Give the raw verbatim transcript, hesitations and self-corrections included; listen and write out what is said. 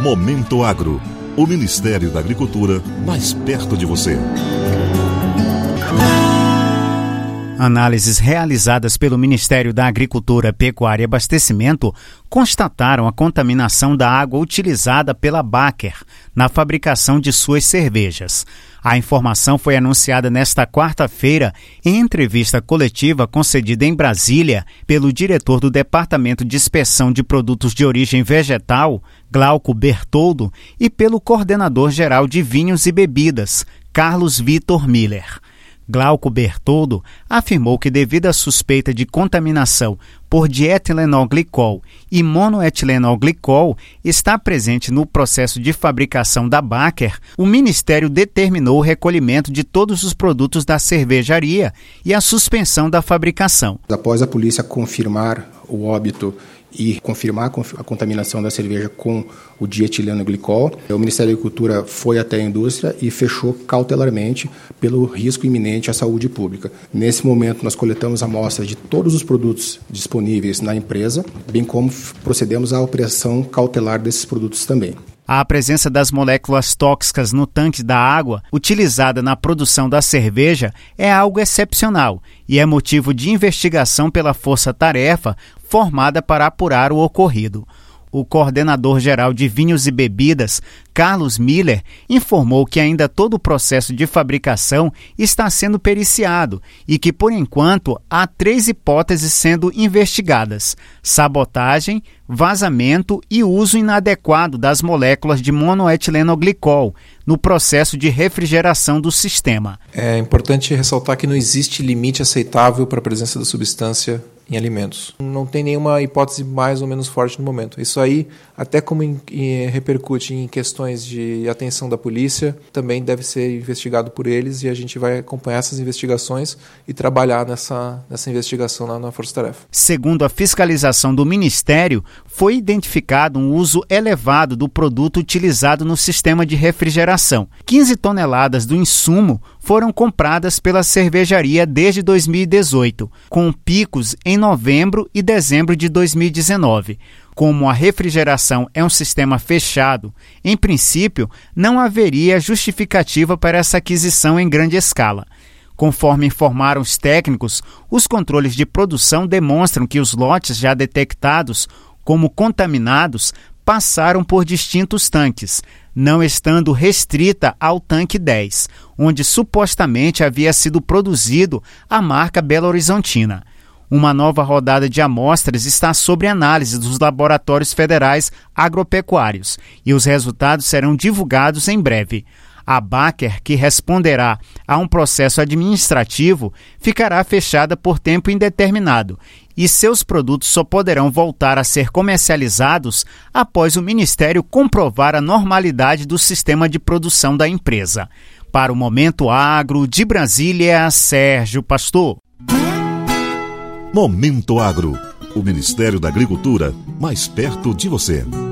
Momento Agro, o Ministério da Agricultura mais perto de você. Análises realizadas pelo Ministério da Agricultura, Pecuária e Abastecimento constataram a contaminação da água utilizada pela Baker na fabricação de suas cervejas. A informação foi anunciada nesta quarta-feira em entrevista coletiva concedida em Brasília pelo diretor do Departamento de Inspeção de Produtos de Origem Vegetal, Glauco Bertoldo, e pelo coordenador-geral de Vinhos e Bebidas, Carlos Vitor Miller. Glauco Bertoldo afirmou que, devido à suspeita de contaminação por dietilenoglicol e monoetilenoglicol está presente no processo de fabricação da Baker, o Ministério determinou o recolhimento de todos os produtos da cervejaria e a suspensão da fabricação. Após a polícia confirmar o óbito e confirmar a contaminação da cerveja com o dietilenoglicol, o Ministério da Agricultura foi até a indústria e fechou cautelarmente pelo risco iminente à saúde pública. Nesse momento, nós coletamos amostras de todos os produtos disponíveis na empresa, bem como procedemos à operação cautelar desses produtos também. A presença das moléculas tóxicas no tanque da água, utilizada na produção da cerveja, é algo excepcional e é motivo de investigação pela força-tarefa formada para apurar o ocorrido. O coordenador-geral de Vinhos e Bebidas, Carlos Miller, informou que ainda todo o processo de fabricação está sendo periciado e que, por enquanto, há três hipóteses sendo investigadas: sabotagem, vazamento e uso inadequado das moléculas de monoetilenoglicol no processo de refrigeração do sistema. É importante ressaltar que não existe limite aceitável para a presença da substância em alimentos. Não tem nenhuma hipótese mais ou menos forte no momento. Isso aí, até como em, em, repercute em questões de atenção da polícia, também deve ser investigado por eles e a gente vai acompanhar essas investigações e trabalhar nessa, nessa investigação lá na Força Tarefa. Segundo a fiscalização do Ministério, foi identificado um uso elevado do produto utilizado no sistema de refrigeração. quinze toneladas do insumo foram compradas pela cervejaria desde dois mil e dezoito, com picos em novembro e dezembro de dois mil e dezenove. Como a refrigeração é um sistema fechado, em princípio, não haveria justificativa para essa aquisição em grande escala. Conforme informaram os técnicos, os controles de produção demonstram que os lotes já detectados como contaminados passaram por distintos tanques, não estando restrita ao tanque dez, onde supostamente havia sido produzido a marca Belo Horizontina. Uma nova rodada de amostras está sob análise dos laboratórios federais agropecuários e os resultados serão divulgados em breve. A Baker, que responderá a um processo administrativo, ficará fechada por tempo indeterminado e seus produtos só poderão voltar a ser comercializados após o Ministério comprovar a normalidade do sistema de produção da empresa. Para o Momento Agro, de Brasília, Sérgio Pastor. Momento Agro, o Ministério da Agricultura mais perto de você.